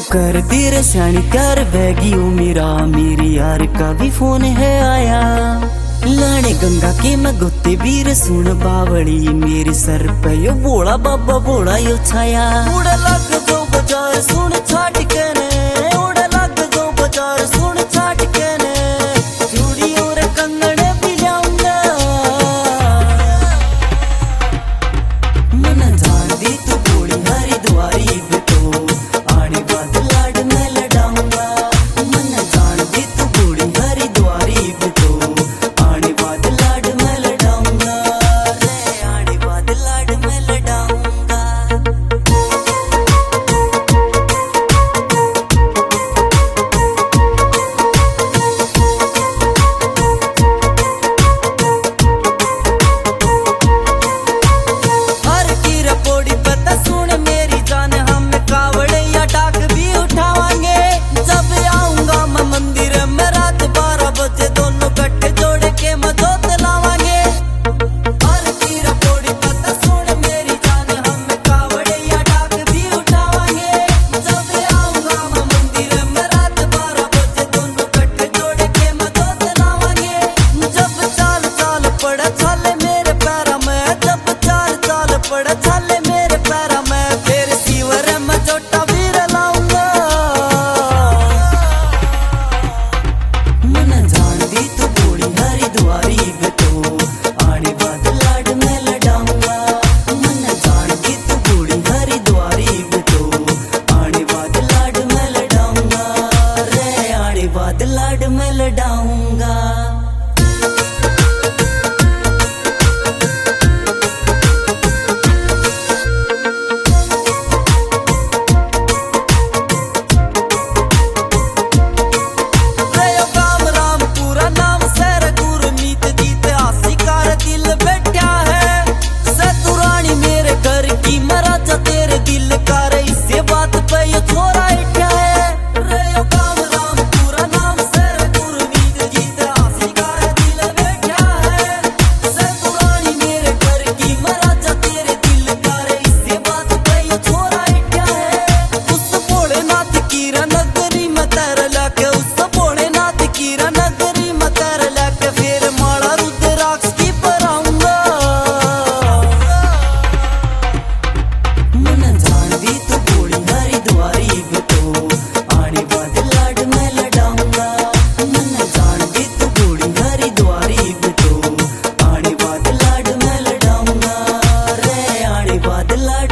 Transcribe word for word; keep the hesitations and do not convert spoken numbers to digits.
कर देर स्याणी त्यार बैगी ओ मेरा मेरी यार का भी फोन है आया। लाने गंगा के मैं गोते वीर सुन बावड़ी मेरे सर पे यो बोला बाबा बोला यो छाया। उड़ लग जो बाजार सुन छाट के ने, उड़ लग जो बाजार सुन छाट के ने, चूड़ी और कंगन भी लाऊंगा। मन जान दी तू बोली हरिद्वारी भी तो आने बाद लाड में लड़ाऊंगा। मन जान दी तू बोली हरिद्वारी भी तो आने बाद लाड में लड़ाऊंगा रे, आने बाद लाड में लड़ाऊंगा। हर की रपोड़ी पता सुन मेरी जान, हम कावड़े या डाक भी उठावांगे। जब आऊंगा मैं मंदिर में रात बारह बजे दोनों गट्ठे जोड़ के मैं जोत लावांगे। हर की रपोड़ी पता सुन मेरी जान, हम कावड़े या डाक भी उठावांगे। जब आऊंगा मैं मंदिर में रात बारह बजे दोनों गट्ठे जोड़ के मैं जोत लावांगे। जब चाल चाल पड़े छाले मेरे पैर में, जब चाल चाल पड़े छाले मेरे पैर में, फिर सीवर में चोटा भी लाऊंगा। मन जान दी तू बोली हरिद्वारी भी तो आने बाद लाड में लड़ाऊंगा। मन जान दी तू बोली हरिद्वारी भी तो आने बाद लाड में लड़ाऊंगा रे, आने बाद लाड में लड़ाऊंगा। रयो काम राम पूरा नाम सैर गुरमीत जीत आशिकार दिल बैठा है। सतुरानी मेरे घर की मराजा तेरे दिल का रे, इससे बात पे ये छोरा इठा है। रयो काम राम पूरा नाम सैर गुरमीत जीत आशिकार दिल बैठा है। सतुरानी मेरे घर की मराजा तेरे दिल का रे, इससे बात पे ये छोरा इठा है। उस भोलेनाथ की नगरी में तेरे लाके, उस भोलेनाथ की नगरी में तेरे लाके, फिर माला रुद्राक्ष की पराऊंगा। मन जान दी तू बोली हरिद्वारी भी तो आने बाद लाड में लड़ाऊंगा। मन जान दी तू बोली हरिद्वारी भी तो आने बाद लाड में लड़ाऊंगा रे, आने बाद लाड